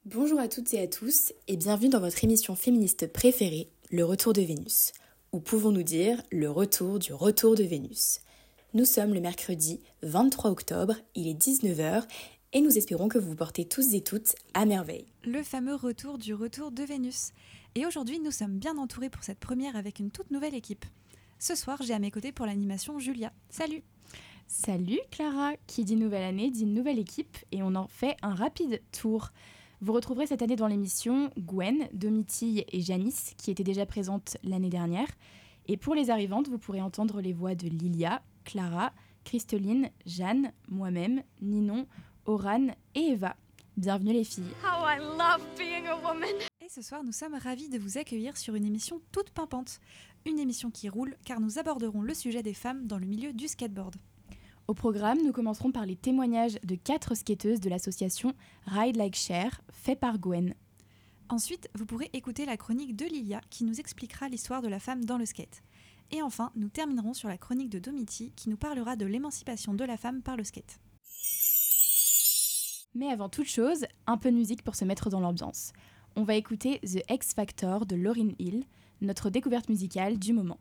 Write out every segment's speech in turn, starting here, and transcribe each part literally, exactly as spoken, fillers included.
Bonjour à toutes et à tous et bienvenue dans votre émission féministe préférée, Le Retour de Vénus, ou pouvons-nous dire le retour du retour de Vénus. Nous sommes le mercredi vingt-trois octobre, il est dix-neuf heures et nous espérons que vous vous portez tous et toutes à merveille. Le fameux retour du retour de Vénus. Et aujourd'hui, nous sommes bien entourés pour cette première avec une toute nouvelle équipe. Ce soir, j'ai à mes côtés pour l'animation Julia. Salut! Salut Clara! Qui dit nouvelle année dit nouvelle équipe et on en fait un rapide tour. Vous retrouverez cette année dans l'émission Gwen, Domitille et Janice, qui étaient déjà présentes l'année dernière. Et pour les arrivantes, vous pourrez entendre les voix de Lilia, Clara, Christeline, Jeanne, moi-même, Ninon, Oran et Eva. Bienvenue les filles. How I love being a woman. Et ce soir, nous sommes ravis de vous accueillir sur une émission toute pimpante. Une émission qui roule car nous aborderons le sujet des femmes dans le milieu du skateboard. Au programme, nous commencerons par les témoignages de quatre skateuses de l'association Ride Like Cher, fait par Gwen. Ensuite, vous pourrez écouter la chronique de Lilia qui nous expliquera l'histoire de la femme dans le skate. Et enfin, nous terminerons sur la chronique de Domiti qui nous parlera de l'émancipation de la femme par le skate. Mais avant toute chose, un peu de musique pour se mettre dans l'ambiance. On va écouter The X Factor de Lauryn Hill, notre découverte musicale du moment.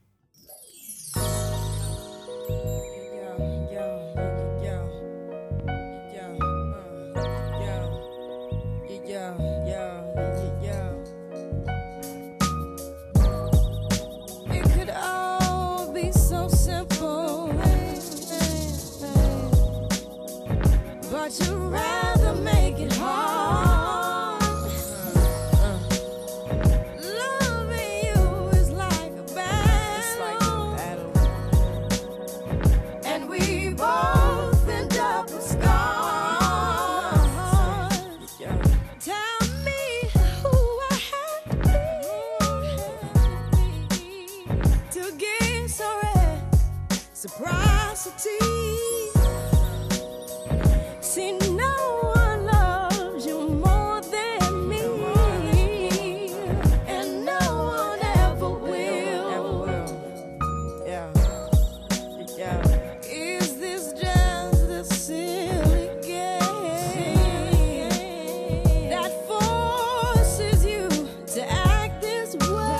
But you'd rather make it hard. uh, uh. Loving you is like a battle. It's like a battle. And we both end up with scars. Yeah. Tell me who I have to be to give so reciprocity. See, no one loves you more than me, and no one ever will. Yeah, yeah. Is this just a silly game that forces you to act this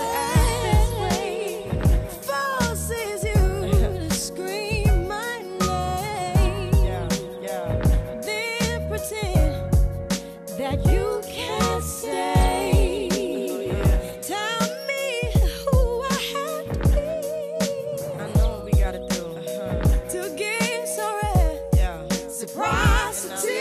way? Forces you to scream my name. Yeah, yeah. Pretend that you can't say. Tell me who I have to be. I know what we gotta do uh-huh. to give so yeah. reciprocity.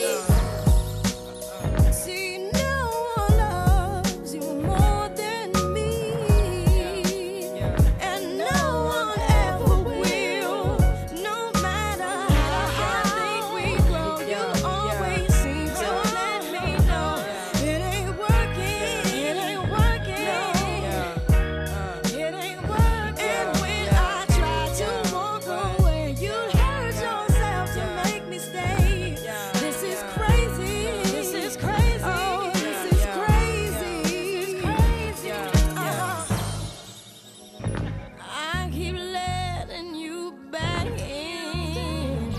Uh-uh. See, no one loves you more than me, yeah. Yeah. And no one ever will. No matter how I think we grow, you always seem to let me know it ain't working, it ain't working, it ain't working. And when I try to walk away, you hurt yourself to make me stay. This is crazy, this is crazy, oh, this is crazy, crazy. Uh-huh. I keep letting you back in.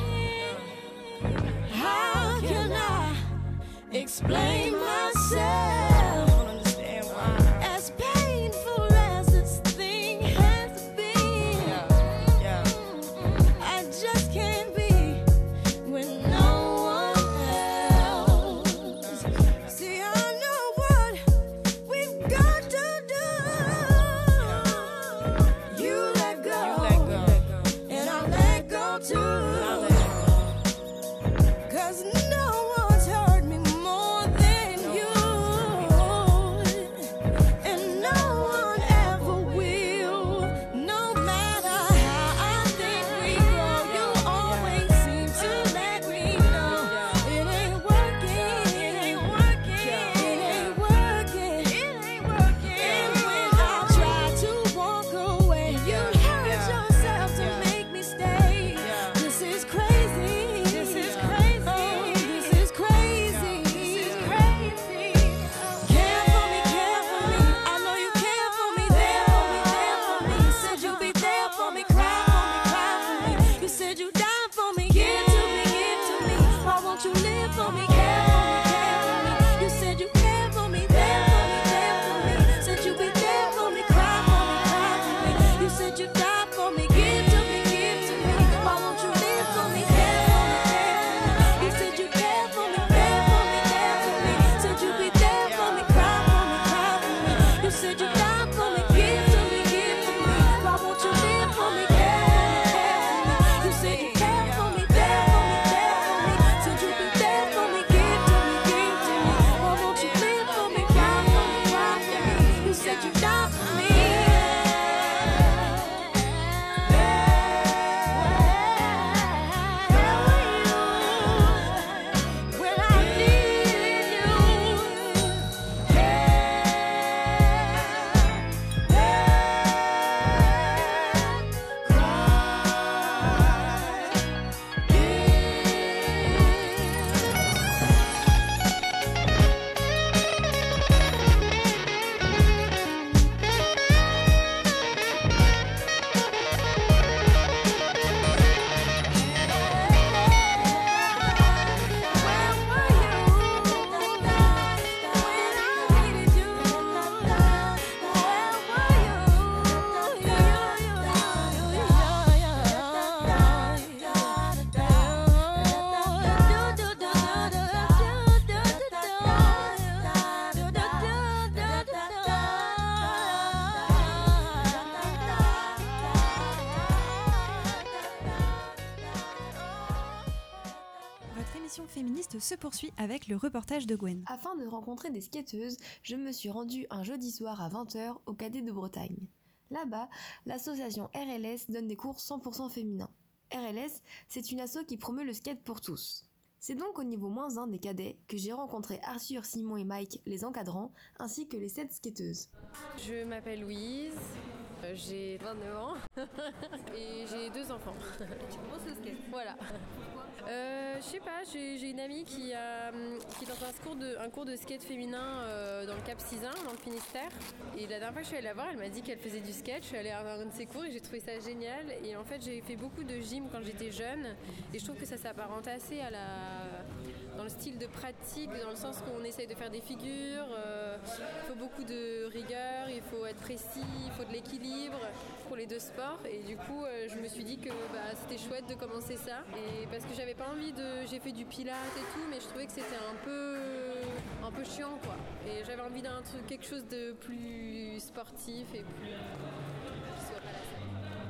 How can I explain myself? I don't understand why. As painful as this thing has been, yeah, yeah. I just can't be with no one else. See, I know what we've got to do. You let go, you let go. And I let go too. Cause no one's hurt me more than you. se poursuit avec le reportage de Gwen. Afin de rencontrer des skateuses, je me suis rendue un jeudi soir à vingt heures au Cadet de Bretagne. Là-bas, l'association R L S donne des cours cent pour cent féminins. R L S, c'est une asso qui promeut le skate pour tous. C'est donc au niveau moins un des cadets que j'ai rencontré Arthur, Simon et Mike, les encadrants, ainsi que les sept skateuses. Je m'appelle Louise, euh, j'ai vingt-neuf ans et j'ai deux enfants. Tu commences le skate ? Voilà. Pourquoi ? euh, Je sais pas, j'ai, j'ai une amie qui, a, qui est dans un cours de, un cours de skate féminin euh, dans le Cap Sizun, dans le Finistère. Et la dernière fois que je suis allée la voir, elle m'a dit qu'elle faisait du skate. Je suis allée à un de ses cours et j'ai trouvé ça génial. Et en fait, j'ai fait beaucoup de gym quand j'étais jeune et je trouve que ça s'apparente assez à la... dans le style de pratique, dans le sens qu'on essaye de faire des figures, euh, il faut beaucoup de rigueur, il faut être précis, il faut de l'équilibre pour les deux sports. Et du coup, euh, je me suis dit que bah, c'était chouette de commencer ça. Et parce que j'avais pas envie de... J'ai fait du pilates et tout, mais je trouvais que c'était un peu, un peu chiant, quoi. Et j'avais envie d'un truc, quelque chose de plus sportif et plus... qui soit pas la salle.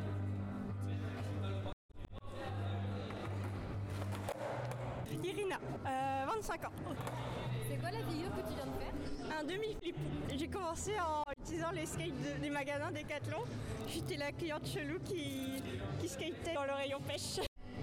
Irina, euh, vingt-cinq ans. C'est quoi la figure que tu viens de faire ? Un demi-flip. J'ai commencé en utilisant les skates de- des magasins Decathlon. J'étais la cliente chelou qui, qui skatait dans le rayon pêche.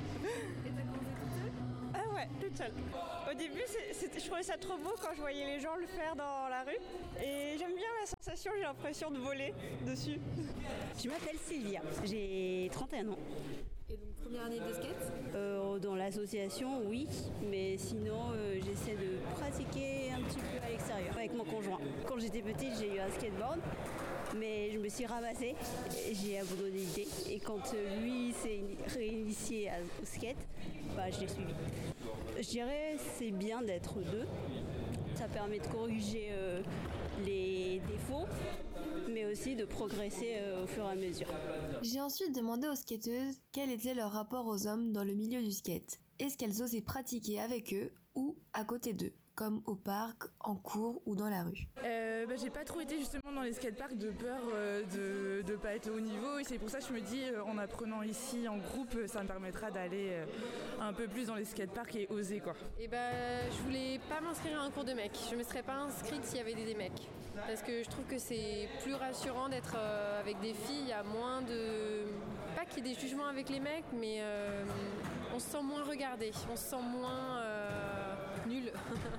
Et t'as commencé toute seule ? Ah ouais, toute seule. Au début, c'est- c'était- je trouvais ça trop beau quand je voyais les gens le faire dans la rue. Et j'aime bien la sensation, j'ai l'impression de voler dessus. Je m'appelle Sylvia, j'ai trente et un ans. Et donc première année de skate ? Euh, dans l'association, oui, mais sinon euh, j'essaie de pratiquer un petit peu à l'extérieur avec mon conjoint. Quand j'étais petite, j'ai eu un skateboard, mais je me suis ramassée, et j'ai abandonné l'idée. Et quand euh, lui s'est réinitié à- au skate, bah, je l'ai suivi. Je dirais c'est bien d'être deux. Ça permet de corriger euh, les défauts, mais aussi de progresser euh, au fur et à mesure. J'ai ensuite demandé aux skateuses quel était leur rapport aux hommes dans le milieu du skate. Est-ce qu'elles osaient pratiquer avec eux ou à côté d'eux, comme au parc, en cours ou dans la rue. Euh, bah, j'ai pas trop été justement dans les skateparks de peur euh, de ne pas être au haut niveau, et c'est pour ça que je me dis euh, en apprenant ici en groupe, ça me permettra d'aller euh, un peu plus dans les skateparks et oser quoi. Et bah, je voulais pas m'inscrire à un cours de mecs. Je me serais pas inscrite s'il y avait des, des mecs. Parce que je trouve que c'est plus rassurant d'être euh, avec des filles. Il y a moins de... Pas qu'il y ait des jugements avec les mecs, mais euh, on se sent moins regardé. On se sent moins euh, nul.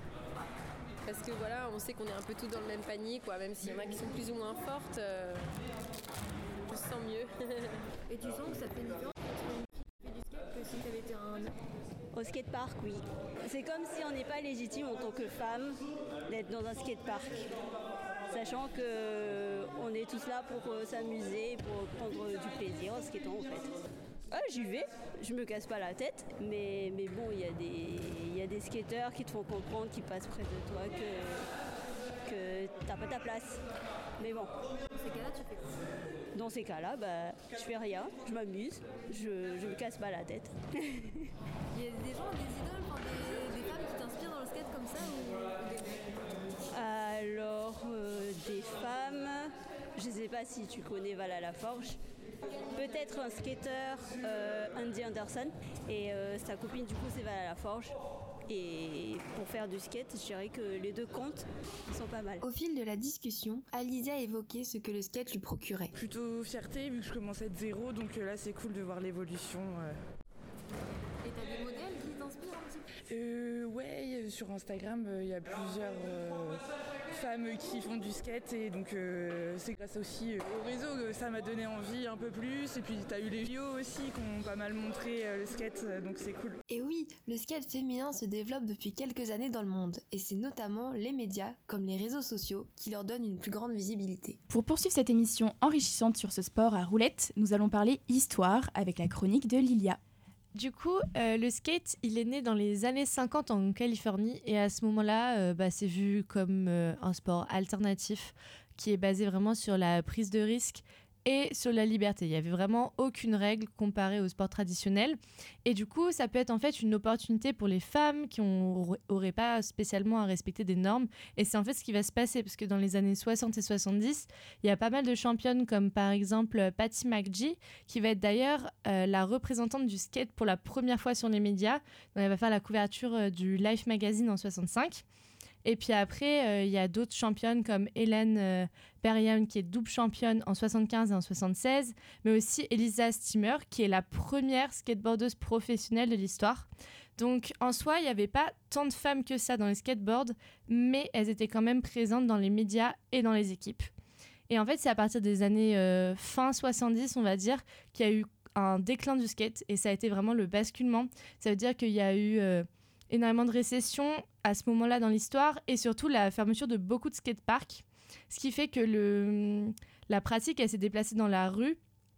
Parce que voilà, on sait qu'on est un peu tous dans le même panier, quoi. Même s'il y en a qui sont plus ou moins fortes, euh, on se sent mieux. Et tu sens que ça fait une différence entre une fille qui fait du skate que si t'avais été un homme ? Au skatepark, oui. C'est comme si on n'est pas légitime en tant que femme d'être dans un skatepark. Sachant qu'on est tous là pour euh, s'amuser, pour prendre du plaisir en skatant en fait. Ah, j'y vais, je me casse pas la tête, mais, mais bon, il y a des, il y a des skateurs qui te font comprendre, qui passent près de toi, que, que t'as pas ta place. Mais bon. Dans ces cas-là, tu fais quoi ? Dans ces cas-là, bah, je fais rien, je m'amuse, je, je me casse pas la tête. Il y a des gens, des idoles, enfin, des, des femmes qui t'inspirent dans le skate comme ça ou, ou des mecs ? Alors, euh, des femmes, je sais pas si tu connais Vala Laforge. Peut-être un skateur, euh, Andy Anderson, et euh, sa copine du coup c'est Vala Laforge. Et pour faire du skate, je dirais que les deux comptes sont pas mal. Au fil de la discussion, Alizé a évoqué ce que le skate lui procurait. Plutôt fierté vu que je commençais de zéro, donc euh, là c'est cool de voir l'évolution. euh. Et t'as des modèles qui t'inspirent un petit peu ? Euh, ouais, sur Instagram, il euh, y a plusieurs euh, femmes qui font du skate, et donc euh, c'est grâce aussi euh, au réseau que ça m'a donné envie un peu plus. Et puis t'as eu les J O aussi qui ont pas mal montré euh, le skate, euh, donc c'est cool. Et oui, le skate féminin se développe depuis quelques années dans le monde, et c'est notamment les médias, comme les réseaux sociaux, qui leur donnent une plus grande visibilité. Pour poursuivre cette émission enrichissante sur ce sport à roulettes, nous allons parler histoire avec la chronique de Lilia. Du coup, euh, le skate, il est né dans les années cinquante en Californie, et à ce moment-là, euh, bah, c'est vu comme euh, un sport alternatif qui est basé vraiment sur la prise de risque et sur la liberté. Il n'y avait vraiment aucune règle comparée au sport traditionnel. Et du coup, ça peut être en fait une opportunité pour les femmes qui n'auraient pas spécialement à respecter des normes. Et c'est en fait ce qui va se passer, parce que dans les années soixante et soixante-dix, il y a pas mal de championnes comme par exemple Patty McGee, qui va être d'ailleurs euh, la représentante du skate pour la première fois sur les médias. Donc, elle va faire la couverture euh, du Life magazine en soixante-cinq. Et puis après, euh, il y a d'autres championnes comme Hélène euh, Berrien, qui est double championne en soixante-quinze et en soixante-seize, mais aussi Elisa Steamer, qui est la première skateboardeuse professionnelle de l'histoire. Donc en soi, il n'y avait pas tant de femmes que ça dans les skateboards, mais elles étaient quand même présentes dans les médias et dans les équipes. Et en fait, c'est à partir des années euh, fin soixante-dix, on va dire, qu'il y a eu un déclin du skate, et ça a été vraiment le basculement. Ça veut dire qu'il y a eu... Euh, énormément de récession à ce moment-là dans l'histoire et surtout la fermeture de beaucoup de skateparks, ce qui fait que le, la pratique elle s'est déplacée dans la rue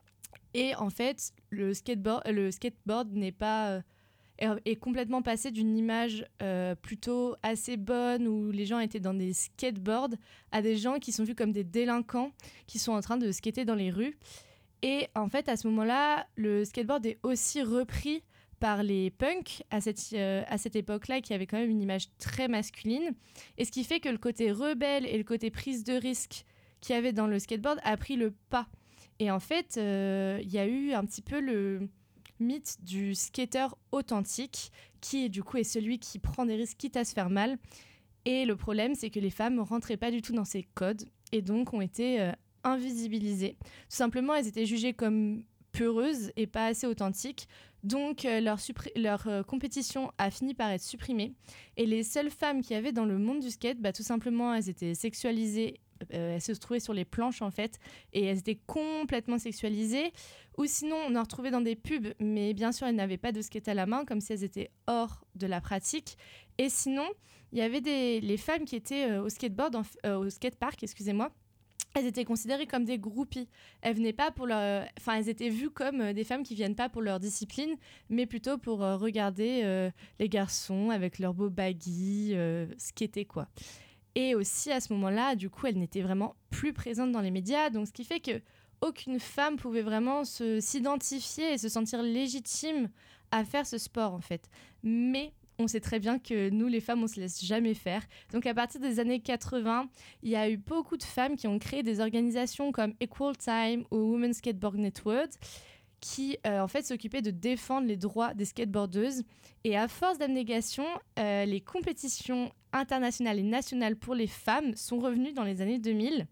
et en fait le skateboard, le skateboard n'est pas, euh, est complètement passé d'une image euh, plutôt assez bonne où les gens étaient dans des skateboards à des gens qui sont vus comme des délinquants qui sont en train de skater dans les rues. Et en fait à ce moment-là le skateboard est aussi repris par les punks à cette, euh, à cette époque-là, qui avait quand même une image très masculine. Et ce qui fait que le côté rebelle et le côté prise de risque qu'il y avait dans le skateboard a pris le pas. Et en fait, il euh, y a eu un petit peu le mythe du skater authentique, qui du coup est celui qui prend des risques quitte à se faire mal. Et le problème, c'est que les femmes ne rentraient pas du tout dans ces codes et donc ont été euh, invisibilisées. Tout simplement, elles étaient jugées comme peureuses et pas assez authentiques. Donc, euh, leur, suppré- leur euh, compétition a fini par être supprimée. Et les seules femmes qu'il y avait dans le monde du skate, bah, tout simplement, elles étaient sexualisées. Euh, elles se trouvaient sur les planches, en fait. Et elles étaient complètement sexualisées. Ou sinon, on en retrouvait dans des pubs. Mais bien sûr, elles n'avaient pas de skate à la main, comme si elles étaient hors de la pratique. Et sinon, il y avait des, les femmes qui étaient euh, au skateboard, en, euh, au skatepark, excusez-moi. Elles étaient considérées comme des groupies. Elles venaient pas pour leur... Enfin, elles étaient vues comme des femmes qui viennent pas pour leur discipline, mais plutôt pour euh, regarder euh, les garçons avec leurs beaux baggy, euh, skater, quoi. Et aussi, à ce moment-là, du coup, elles n'étaient vraiment plus présentes dans les médias, donc ce qui fait que aucune femme pouvait vraiment se, s'identifier et se sentir légitime à faire ce sport, en fait. Mais... on sait très bien que nous, les femmes, on se laisse jamais faire. Donc, à partir des années quatre-vingts, il y a eu beaucoup de femmes qui ont créé des organisations comme Equal Time ou Women's Skateboard Network qui, euh, en fait, s'occupaient de défendre les droits des skateboardeuses. Et à force d'abnégation, euh, les compétitions internationales et nationales pour les femmes sont revenues dans les années deux mille.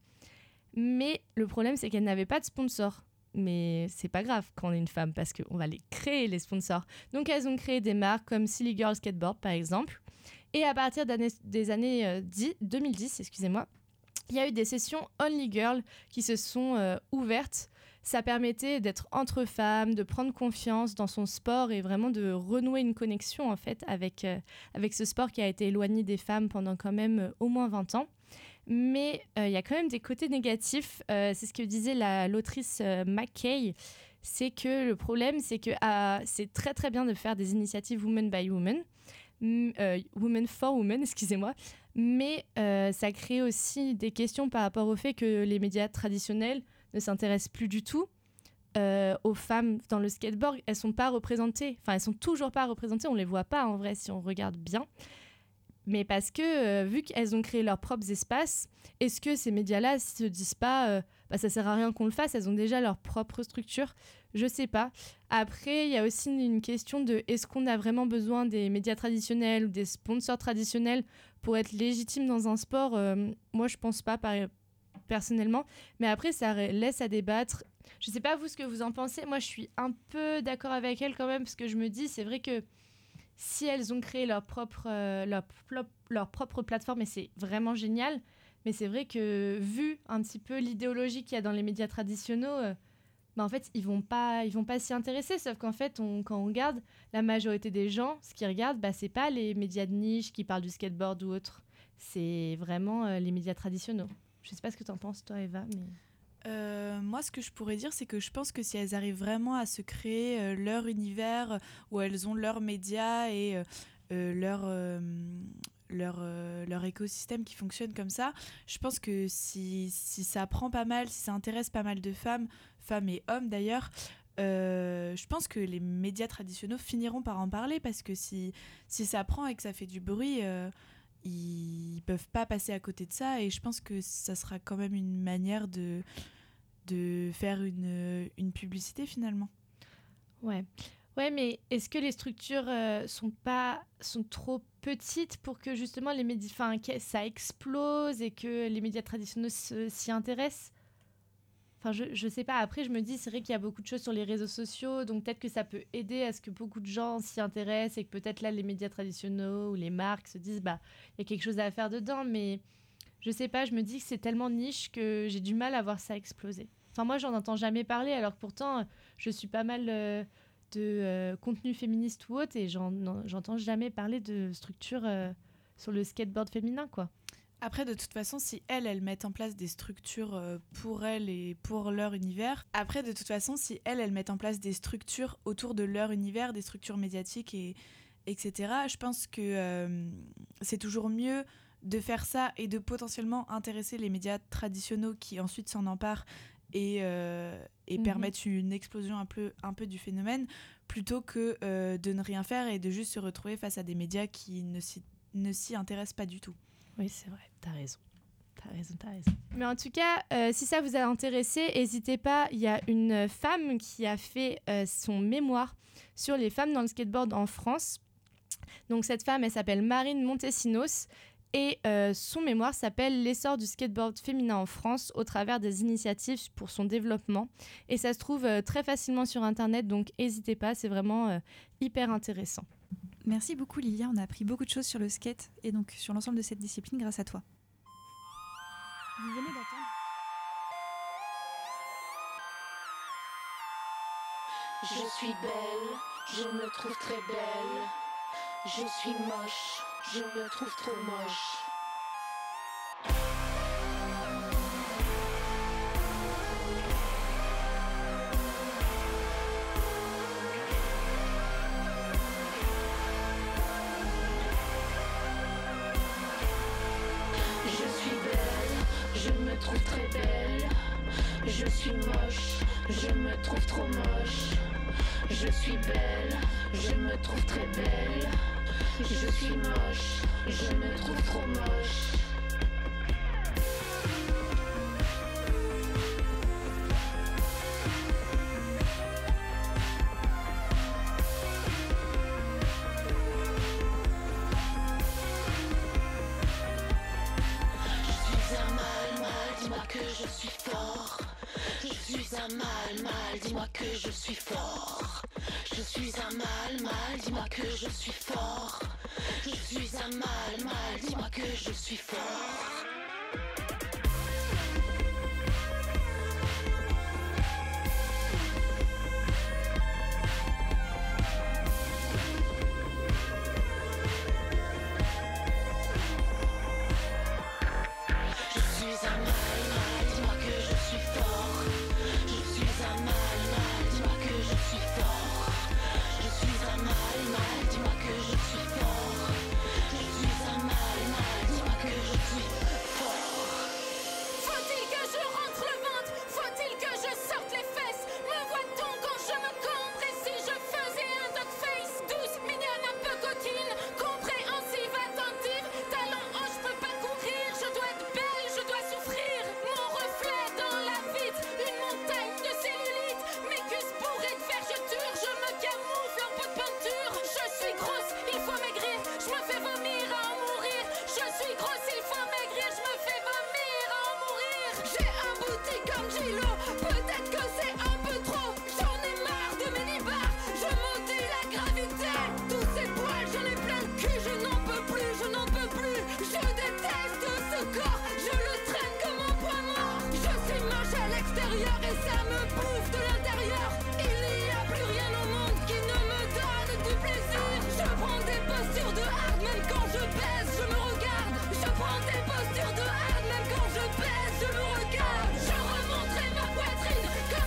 Mais le problème, c'est qu'elles n'avaient pas de sponsors. Mais c'est pas grave quand on est une femme parce qu'on va les créer, les sponsors. Donc elles ont créé des marques comme Silly Girl Skateboard par exemple. Et à partir des années euh, dix, deux mille dix, excusez-moi, il y a eu des sessions Only Girl qui se sont euh, ouvertes. Ça permettait d'être entre femmes, de prendre confiance dans son sport et vraiment de renouer une connexion en fait avec, euh, avec ce sport qui a été éloigné des femmes pendant quand même euh, au moins vingt ans. Mais il euh, y a quand même des côtés négatifs. Euh, c'est ce que disait la, l'autrice euh, McKay. C'est que le problème, c'est que ah, c'est très très bien de faire des initiatives Women by Women, mm, euh, Women for Women, excusez-moi. Mais euh, ça crée aussi des questions par rapport au fait que les médias traditionnels ne s'intéressent plus du tout euh, aux femmes dans le skateboard. Elles sont pas représentées. Enfin, elles sont toujours pas représentées. On les voit pas en vrai si on regarde bien. Mais parce que, euh, vu qu'elles ont créé leurs propres espaces, est-ce que ces médias-là ne se disent pas euh, bah, ça sert à rien qu'on le fasse, elles ont déjà leur propre structure? Je sais pas. Après, il y a aussi une question de est-ce qu'on a vraiment besoin des médias traditionnels ou des sponsors traditionnels pour être légitime dans un sport? euh, Moi, je pense pas, par, personnellement. Mais après, ça laisse à débattre. Je sais pas vous ce que vous en pensez. Moi, je suis un peu d'accord avec elle quand même, parce que je me dis, c'est vrai que si elles ont créé leur propre, euh, leur, leur propre plateforme, et c'est vraiment génial, mais c'est vrai que vu un petit peu l'idéologie qu'il y a dans les médias traditionnels, euh, bah en fait, ils vont pas, ils vont pas s'y intéresser, sauf qu'en fait, on, quand on regarde, la majorité des gens, ce qu'ils regardent, bah, c'est pas les médias de niche qui parlent du skateboard ou autre, c'est vraiment euh, les médias traditionnels. Je sais pas ce que t'en penses, toi, Eva, mais... Euh, moi, ce que je pourrais dire, c'est que je pense que si elles arrivent vraiment à se créer euh, leur univers, où elles ont leurs médias et euh, euh, leur, euh, leur, euh, leur écosystème qui fonctionne comme ça. Je pense que si, si ça prend pas mal, si ça intéresse pas mal de femmes, femmes et hommes d'ailleurs, euh, je pense que les médias traditionnels finiront par en parler, parce que si, si ça prend et que ça fait du bruit, euh, ils peuvent pas passer à côté de ça, et je pense que ça sera quand même une manière de, de faire une, une publicité finalement. Ouais. Ouais, mais est-ce que les structures euh, sont pas sont trop petites pour que justement les médias, enfin, que ça explose et que les médias traditionnels se- s'y intéressent? Enfin, je je sais pas. Après, je me dis, c'est vrai qu'il y a beaucoup de choses sur les réseaux sociaux, donc peut-être que ça peut aider à ce que beaucoup de gens s'y intéressent et que peut-être là, les médias traditionnels ou les marques se disent, bah, il y a quelque chose à faire dedans. Mais je sais pas. Je me dis que c'est tellement niche que j'ai du mal à voir ça exploser. Enfin, moi, j'en entends jamais parler, alors que pourtant, je suis pas mal euh, de euh, contenu féministe ou autre, et j'en, non, j'entends jamais parler de structures euh, sur le skateboard féminin, quoi. Après, de toute façon, si elles, elles mettent en place des structures euh, pour elles et pour leur univers, après, de toute façon, si elles, elles mettent en place des structures autour de leur univers, des structures médiatiques, et, etc., je pense que euh, c'est toujours mieux de faire ça et de potentiellement intéresser les médias traditionnels qui ensuite s'en emparent et, euh, et Mhm. permettre une explosion un peu, un peu du phénomène, plutôt que euh, de ne rien faire et de juste se retrouver face à des médias qui ne s'y, ne s'y intéressent pas du tout. Oui, c'est vrai, t'as raison. T'as raison, t'as raison. Mais en tout cas, euh, si ça vous a intéressé, n'hésitez pas. Il y a une femme qui a fait euh, son mémoire sur les femmes dans le skateboard en France. Donc cette femme, elle s'appelle Marine Montesinos. Et euh, son mémoire s'appelle « L'essor du skateboard féminin en France au travers des initiatives pour son développement ». Et ça se trouve euh, très facilement sur Internet, donc n'hésitez pas, c'est vraiment euh, hyper intéressant. Merci beaucoup Lilia, on a appris beaucoup de choses sur le skate et donc sur l'ensemble de cette discipline grâce à toi. Vous venez d'entendre Je suis belle, je me trouve très belle. Je suis moche, je me trouve trop moche. Je suis belle, je me trouve très belle. Je suis moche, je me trouve trop moche. Je suis belle, je me trouve très belle. Je suis moche, je me trouve trop moche. Je suis un mal, mal, dis-moi que je suis fort. Je suis un mal, mal, dis-moi que je suis fort. Je suis un mal, mal, dis-moi que je suis fort. Je suis un mal, mal, dis-moi que je suis fort. Je suis un mal, mal, dis-moi que je suis fort. Je suis un mal, mal, dis-moi que je suis fort. Je suis un mal, mal, dis-moi que je suis fort. Je suis un mal, mal, dis-moi que je suis fort. Faut-il que je rentre le ventre? Faut-il que je sorte les fesses? Me voit-on quand je me cambre? Et si je faisais un dog face? Douce, mignonne, un peu coquine, compréhensive, attentive, talent haut, je peux pas courir. Je dois être belle, je dois souffrir. Mon reflet dans la vitre, une montagne de cellulite. Mes cuisses bourrées de vergetures, je me camoufle en pot de peinture. Je suis grosse, il faut maigrir, je me fais vomir à en mourir. Je suis grosse, il faut maigrir, je me fais vomir à en mourir. J'ai un boutique comme Gilo, peut-être que c'est un peu trop. J'en ai marre de mes nibards, je maudis la gravité. Tous ces poils, j'en ai plein le cul, je n'en peux plus, je n'en peux plus. Je déteste ce corps, je le traîne comme un poids mort. Je suis moche à l'extérieur et ça me bouffe de l'intérieur. Il n'y a plus rien au monde qui ne me donne du plaisir. Je prends des postures de hard, même quand je baisse, je me regarde. Je prends des postures de hard, même quand je baisse, je me regarde. Je remonterai ma poitrine, que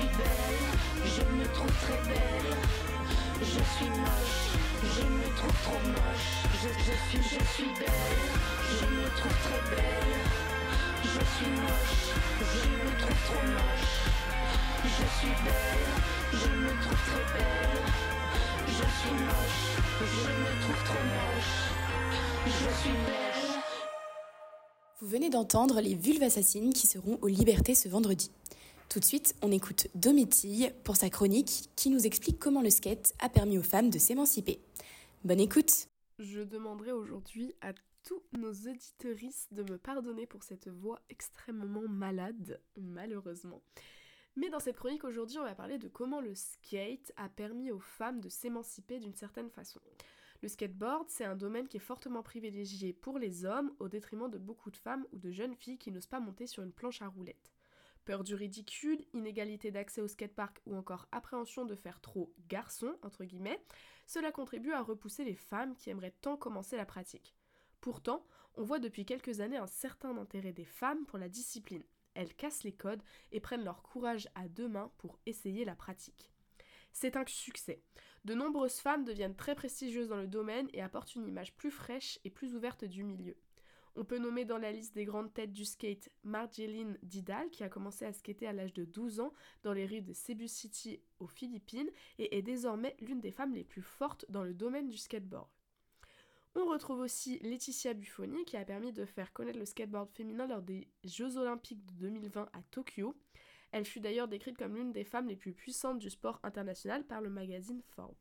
suis belle, je me trouve très belle. Je suis moche, je me trouve trop moche. Je, je suis, je suis belle, je me trouve très belle. Je suis moche, je me trouve trop moche. Je suis belle, je me trouve très belle. Je suis moche, je me trouve trop moche. Je suis belle. Vous venez d'entendre les Vulves Assassines qui seront aux Libertés ce vendredi. Tout de suite, on écoute Domitille pour sa chronique qui nous explique comment le skate a permis aux femmes de s'émanciper. Bonne écoute! Je demanderai aujourd'hui à tous nos auditeuristes de me pardonner pour cette voix extrêmement malade, malheureusement. Mais dans cette chronique aujourd'hui, on va parler de comment le skate a permis aux femmes de s'émanciper d'une certaine façon. Le skateboard, c'est un domaine qui est fortement privilégié pour les hommes au détriment de beaucoup de femmes ou de jeunes filles qui n'osent pas monter sur une planche à roulettes. Peur du ridicule, inégalité d'accès au skatepark ou encore appréhension de faire trop « garçon » entre guillemets, cela contribue à repousser les femmes qui aimeraient tant commencer la pratique. Pourtant, on voit depuis quelques années un certain intérêt des femmes pour la discipline. Elles cassent les codes et prennent leur courage à deux mains pour essayer la pratique. C'est un succès. De nombreuses femmes deviennent très prestigieuses dans le domaine et apportent une image plus fraîche et plus ouverte du milieu. On peut nommer dans la liste des grandes têtes du skate Marjeline Didal qui a commencé à skater à l'âge de douze ans dans les rues de Cebu City aux Philippines et est désormais l'une des femmes les plus fortes dans le domaine du skateboard. On retrouve aussi Laetitia Buffoni qui a permis de faire connaître le skateboard féminin lors des Jeux Olympiques de deux mille vingt à Tokyo. Elle fut d'ailleurs décrite comme l'une des femmes les plus puissantes du sport international par le magazine Forbes.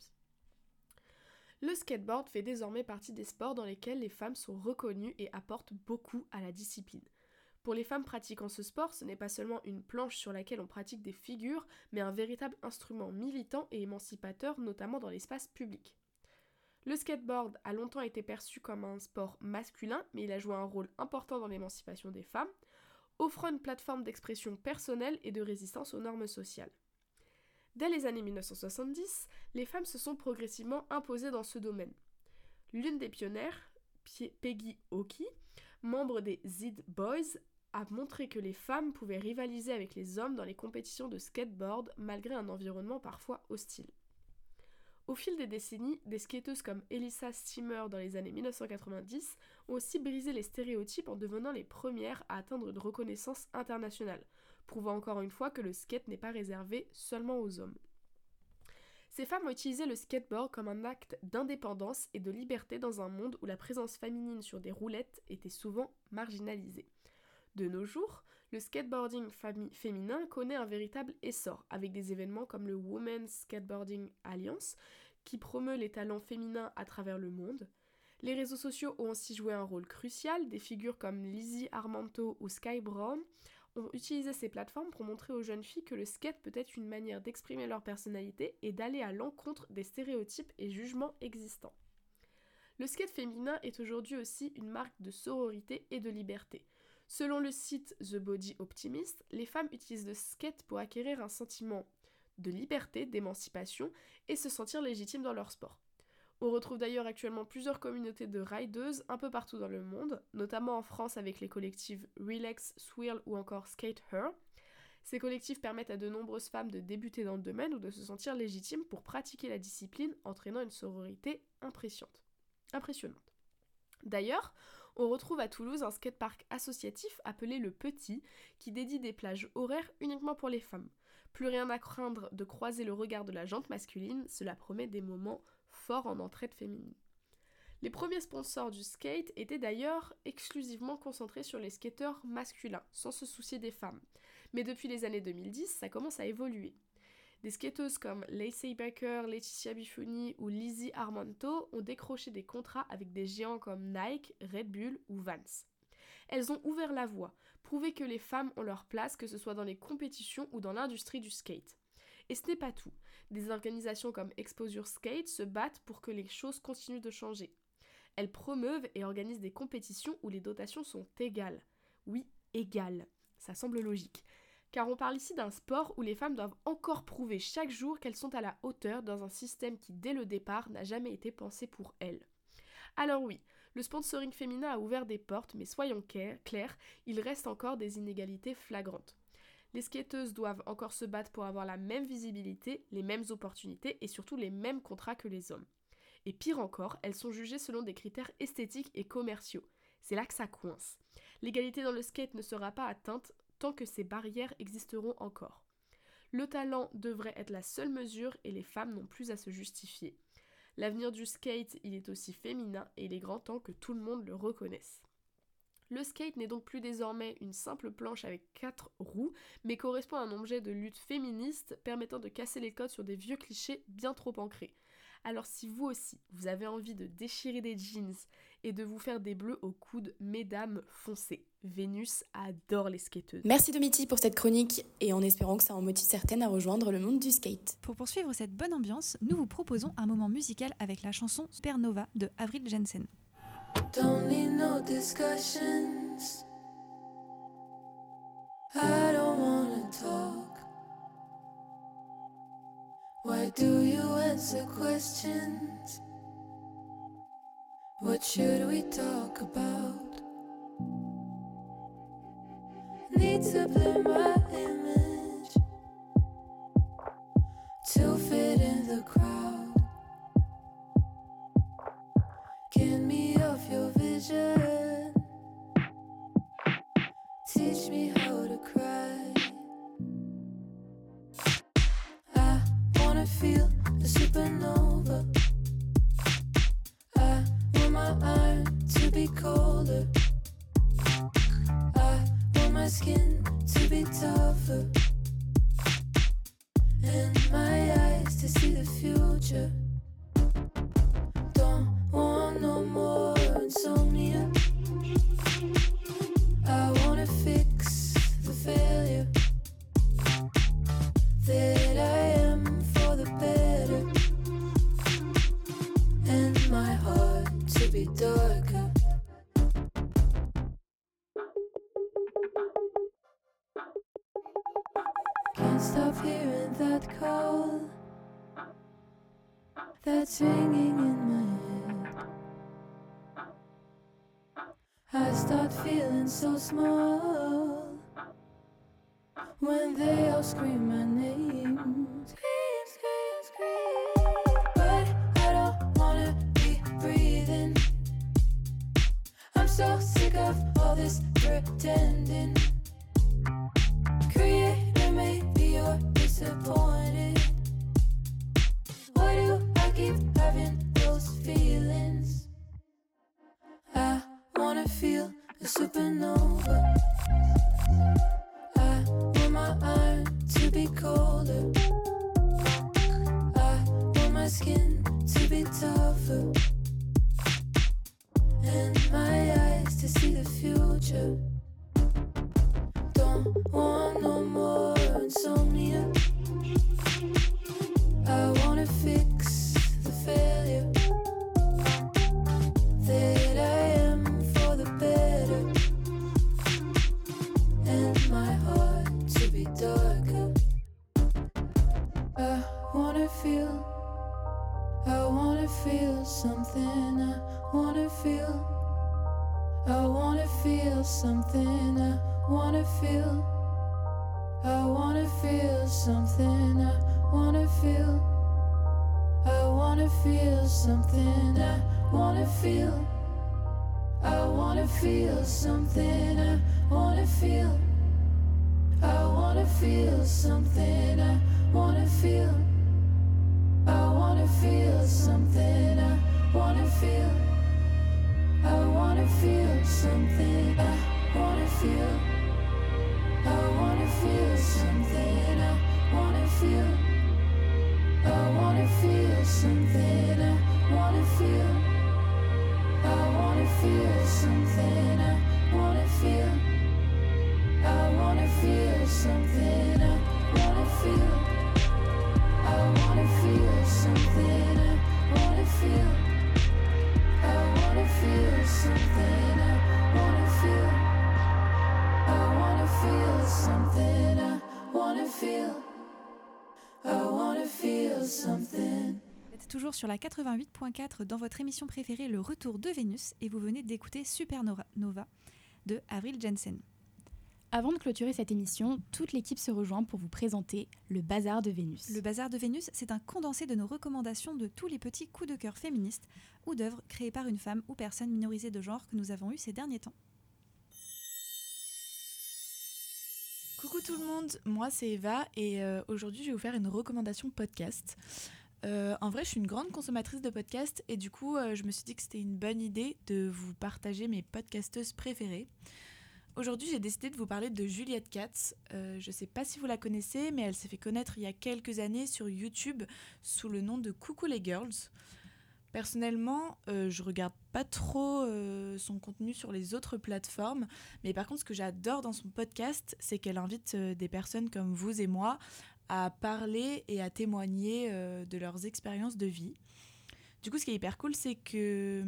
Le skateboard fait désormais partie des sports dans lesquels les femmes sont reconnues et apportent beaucoup à la discipline. Pour les femmes pratiquant ce sport, ce n'est pas seulement une planche sur laquelle on pratique des figures, mais un véritable instrument militant et émancipateur, notamment dans l'espace public. Le skateboard a longtemps été perçu comme un sport masculin, mais il a joué un rôle important dans l'émancipation des femmes, offrant une plateforme d'expression personnelle et de résistance aux normes sociales. Dès les années mille neuf cent soixante-dix, les femmes se sont progressivement imposées dans ce domaine. L'une des pionnières, Peggy Oki, membre des Z Boys, a montré que les femmes pouvaient rivaliser avec les hommes dans les compétitions de skateboard malgré un environnement parfois hostile. Au fil des décennies, des skateuses comme Elissa Steamer dans les années mille neuf cent quatre-vingt-dix ont aussi brisé les stéréotypes en devenant les premières à atteindre une reconnaissance internationale, prouvant encore une fois que le skate n'est pas réservé seulement aux hommes. Ces femmes ont utilisé le skateboard comme un acte d'indépendance et de liberté dans un monde où la présence féminine sur des roulettes était souvent marginalisée. De nos jours, le skateboarding fami- féminin connaît un véritable essor, avec des événements comme le Women's Skateboarding Alliance, qui promeut les talents féminins à travers le monde. Les réseaux sociaux ont aussi joué un rôle crucial, des figures comme Lizzie Armanto ou Sky Brown ont utilisé ces plateformes pour montrer aux jeunes filles que le skate peut être une manière d'exprimer leur personnalité et d'aller à l'encontre des stéréotypes et jugements existants. Le skate féminin est aujourd'hui aussi une marque de sororité et de liberté. Selon le site The Body Optimist, les femmes utilisent le skate pour acquérir un sentiment de liberté, d'émancipation et se sentir légitimes dans leur sport. On retrouve d'ailleurs actuellement plusieurs communautés de rideuses un peu partout dans le monde, notamment en France avec les collectifs Relax, Swirl ou encore Skate Her. Ces collectifs permettent à de nombreuses femmes de débuter dans le domaine ou de se sentir légitimes pour pratiquer la discipline, entraînant une sororité impressionnante. impressionnante. D'ailleurs, on retrouve à Toulouse un skatepark associatif appelé Le Petit, qui dédie des plages horaires uniquement pour les femmes. Plus rien à craindre de croiser le regard de la jante masculine, cela promet des moments forts en entraide féminine. Les premiers sponsors du skate étaient d'ailleurs exclusivement concentrés sur les skateurs masculins, sans se soucier des femmes. Mais depuis les années deux mille dix, ça commence à évoluer. Des skateuses comme Lacey Baker, Laetitia Buffoni ou Lizzie Armanto ont décroché des contrats avec des géants comme Nike, Red Bull ou Vans. Elles ont ouvert la voie, prouvé que les femmes ont leur place, que ce soit dans les compétitions ou dans l'industrie du skate. Et ce n'est pas tout. Des organisations comme Exposure Skate se battent pour que les choses continuent de changer. Elles promeuvent et organisent des compétitions où les dotations sont égales. Oui, égales. Ça semble logique. Car on parle ici d'un sport où les femmes doivent encore prouver chaque jour qu'elles sont à la hauteur dans un système qui, dès le départ, n'a jamais été pensé pour elles. Alors oui, le sponsoring féminin a ouvert des portes, mais soyons clairs, il reste encore des inégalités flagrantes. Les skateuses doivent encore se battre pour avoir la même visibilité, les mêmes opportunités et surtout les mêmes contrats que les hommes. Et pire encore, elles sont jugées selon des critères esthétiques et commerciaux. C'est là que ça coince. L'égalité dans le skate ne sera pas atteinte tant que ces barrières existeront encore. Le talent devrait être la seule mesure et les femmes n'ont plus à se justifier. L'avenir du skate, il est aussi féminin et il est grand temps que tout le monde le reconnaisse. Le skate n'est donc plus désormais une simple planche avec quatre roues, mais correspond à un objet de lutte féministe permettant de casser les codes sur des vieux clichés bien trop ancrés. Alors si vous aussi, vous avez envie de déchirer des jeans et de vous faire des bleus au coude, mesdames, foncez. Vénus adore les skateuses. Merci Domiti pour cette chronique et en espérant que ça en motive certaines à rejoindre le monde du skate. Pour poursuivre cette bonne ambiance, nous vous proposons un moment musical avec la chanson Supernova de Avril Jensen. Don't need no discussions. I don't wanna talk. Why do you answer questions? What should we talk about? Need to blur my image to fit in the crowd. Get me off your vision. Teach me how to cry. I wanna feel a supernova. I want my iron to be colder. I want my skin to be tougher. And my eyes to see the future. Don't want no more insomnia. I wanna fix the failure that I am for the better. And my heart to be darker. Can't stop hearing that call that's ringing in my head. I start feeling so small when they all scream my name. Scream, scream, scream. But I don't wanna be breathing. I'm so sick of all this pretending. Creator, maybe you're disappointed. Why do I keep having those feelings? I wanna feel a supernova. I want my iron to be colder. I want my skin to be tougher. And my eyes to see the future. Don't want no more insomnia. I wanna fix the failure that I am for the better. And my heart to be darker. I wanna feel, I wanna feel something. I wanna feel, I wanna feel something. I wanna feel, I wanna feel something. I wanna feel, I wanna feel something. I wanna feel, I wanna feel something. I wanna feel, I wanna feel something. I wanna feel, I wanna feel something. I wanna feel, I wanna feel something. I wanna feel, I wanna feel something. I wanna feel, I wanna feel something. I wanna feel, I wanna feel something. I wanna feel, I wanna feel something. I wanna feel, I wanna feel something. I wanna feel, I wanna feel something. I wanna feel, I wanna feel something. I wanna feel, I wanna feel something. Vous êtes toujours sur la quatre-vingt-huit point quatre dans votre émission préférée Le Retour de Vénus et vous venez d'écouter Supernova de Avril Jensen. Avant de clôturer cette émission, toute l'équipe se rejoint pour vous présenter le Bazar de Vénus. Le Bazar de Vénus, c'est un condensé de nos recommandations de tous les petits coups de cœur féministes ou d'œuvres créées par une femme ou personne minorisée de genre que nous avons eu ces derniers temps. Coucou tout le monde, moi c'est Eva et euh, aujourd'hui je vais vous faire une recommandation podcast. Euh, en vrai je suis une grande consommatrice de podcasts et du coup euh, je me suis dit que c'était une bonne idée de vous partager mes podcasteuses préférées. Aujourd'hui, j'ai décidé de vous parler de Juliette Katz. Euh, je ne sais pas si vous la connaissez, mais elle s'est fait connaître il y a quelques années sur YouTube sous le nom de Coucou les Girls. Personnellement, euh, je ne regarde pas trop euh, son contenu sur les autres plateformes, mais par contre, ce que j'adore dans son podcast, c'est qu'elle invite euh, des personnes comme vous et moi à parler et à témoigner euh, de leurs expériences de vie. Du coup, ce qui est hyper cool, c'est qu'elle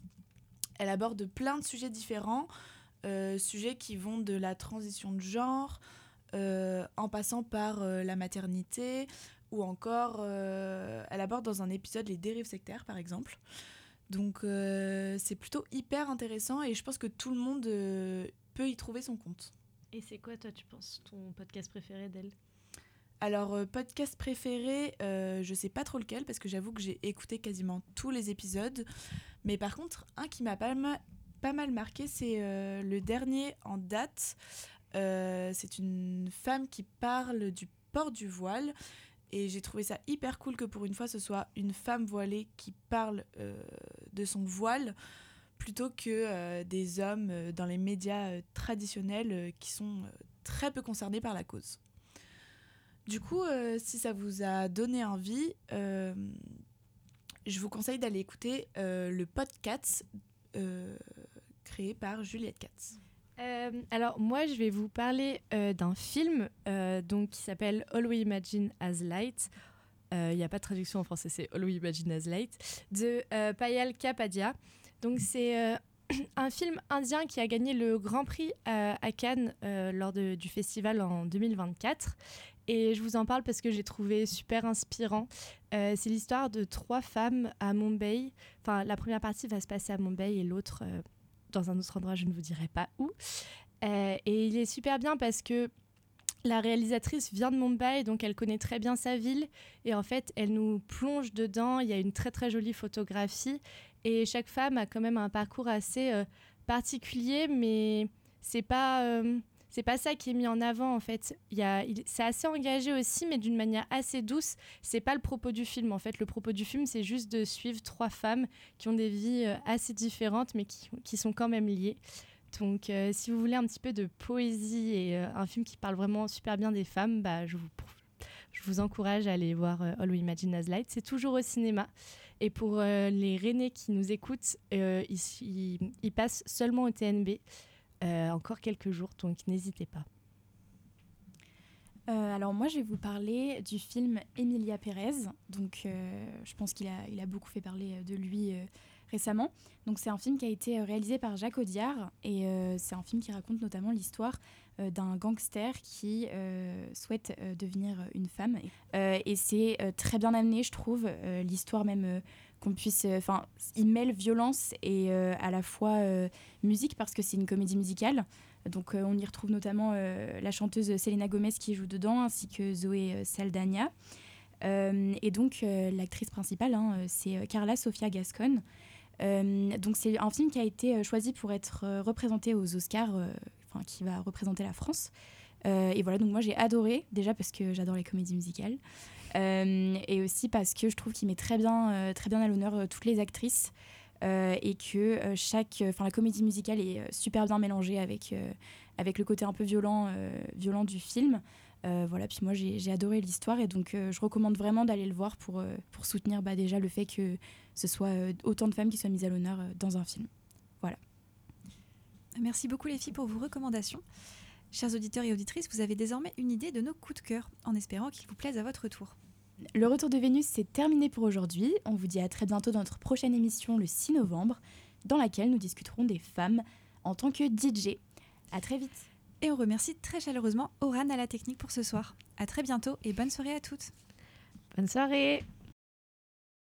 aborde plein de sujets différents, Euh, sujets qui vont de la transition de genre euh, en passant par euh, la maternité ou encore euh, elle aborde dans un épisode les dérives sectaires par exemple. Donc euh, c'est plutôt hyper intéressant et je pense que tout le monde euh, peut y trouver son compte. Et c'est quoi toi tu penses ton podcast préféré d'elle ? Alors euh, podcast préféré, euh, je sais pas trop lequel parce que j'avoue que j'ai écouté quasiment tous les épisodes, mais par contre un qui m'a pas mal pas mal marqué, c'est euh, le dernier en date. Euh, c'est une femme qui parle du port du voile et j'ai trouvé ça hyper cool que pour une fois ce soit une femme voilée qui parle euh, de son voile plutôt que euh, des hommes euh, dans les médias euh, traditionnels euh, qui sont euh, très peu concernés par la cause. Du coup, euh, si ça vous a donné envie, euh, je vous conseille d'aller écouter euh, le podcast euh, créé par Juliette Katz. Euh, alors moi je vais vous parler euh, d'un film euh, donc, qui s'appelle All We Imagine as Light. Il euh, n'y a pas de traduction en français, c'est All We Imagine as Light, de euh, Payal Kapadia. Donc c'est euh, un film indien qui a gagné le Grand Prix à, à Cannes euh, lors de, du festival en deux mille vingt-quatre. Et je vous en parle parce que j'ai trouvé super inspirant. Euh, c'est l'histoire de trois femmes à Mumbai. Enfin, la première partie va se passer à Mumbai et l'autre euh, dans un autre endroit, je ne vous dirai pas où. Euh, et il est super bien parce que la réalisatrice vient de Mumbai, donc elle connaît très bien sa ville. Et en fait, elle nous plonge dedans. Il y a une très très jolie photographie. Et chaque femme a quand même un parcours assez euh, particulier, mais c'est pas... Euh, C'est pas ça qui est mis en avant en fait. Il y a, il, c'est assez engagé aussi, mais d'une manière assez douce. C'est pas le propos du film en fait. Le propos du film, c'est juste de suivre trois femmes qui ont des vies euh, assez différentes, mais qui, qui sont quand même liées. Donc, euh, si vous voulez un petit peu de poésie et euh, un film qui parle vraiment super bien des femmes, bah, je vous, je vous encourage à aller voir euh, All We Imagine as Light. C'est toujours au cinéma. Et pour euh, les Rennais qui nous écoutent, euh, ils, ils, ils passent seulement au T N B. Euh, encore quelques jours, donc n'hésitez pas. Euh, alors moi, je vais vous parler du film Emilia Pérez. Donc, euh, je pense qu'il a, il a beaucoup fait parler de lui euh, récemment. Donc, c'est un film qui a été réalisé par Jacques Audiard et euh, c'est un film qui raconte notamment l'histoire euh, d'un gangster qui euh, souhaite euh, devenir une femme. Euh, et c'est euh, très bien amené, je trouve. Euh, l'histoire même euh, qu'on puisse... Enfin, euh, il mêle violence et euh, à la fois euh, musique parce que c'est une comédie musicale. Donc euh, on y retrouve notamment euh, la chanteuse Selena Gomez qui joue dedans, ainsi que Zoé euh, Saldana. Euh, et donc euh, l'actrice principale, hein, c'est Carla Sofia Gascon. Euh, donc c'est un film qui a été choisi pour être euh, représenté aux Oscars, euh, enfin qui va représenter la France. Euh, et voilà, donc moi j'ai adoré, déjà parce que j'adore les comédies musicales, euh, et aussi parce que je trouve qu'il met très bien, euh, très bien à l'honneur euh, toutes les actrices. Euh, et que euh, chaque, enfin la comédie musicale est euh, super bien mélangée avec euh, avec le côté un peu violent, euh, violent du film. Euh, voilà, puis moi j'ai, j'ai adoré l'histoire et donc euh, je recommande vraiment d'aller le voir pour euh, pour soutenir bah, déjà le fait que ce soit euh, autant de femmes qui soient mises à l'honneur euh, dans un film. Voilà. Merci beaucoup les filles pour vos recommandations. Chers auditeurs et auditrices, vous avez désormais une idée de nos coups de cœur, en espérant qu'ils vous plaisent à votre tour. Le retour de Vénus, c'est terminé pour aujourd'hui. On vous dit à très bientôt dans notre prochaine émission le six novembre, dans laquelle nous discuterons des femmes en tant que D J. À très vite. Et on remercie très chaleureusement Oran à la technique pour ce soir. À très bientôt et bonne soirée à toutes. Bonne soirée.